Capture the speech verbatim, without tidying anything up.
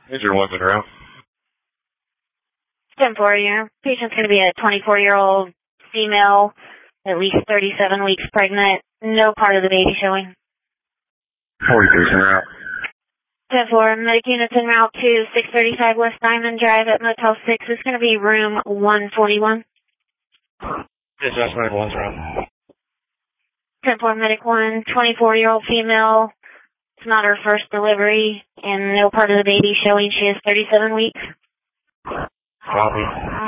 Major one Monroe. ten four, your patient's going to be a twenty-four-year-old female, at least thirty-seven weeks pregnant, no part of the baby showing. forty-six en route. ten four, medic units en route to six thirty-five West Diamond Drive at Motel six. It's going to be room one forty-one. Yes, that's medic one's route. ten four, medic one, twenty-four-year-old female. It's not her first delivery, and no part of the baby showing. She is thirty-seven weeks. Copy.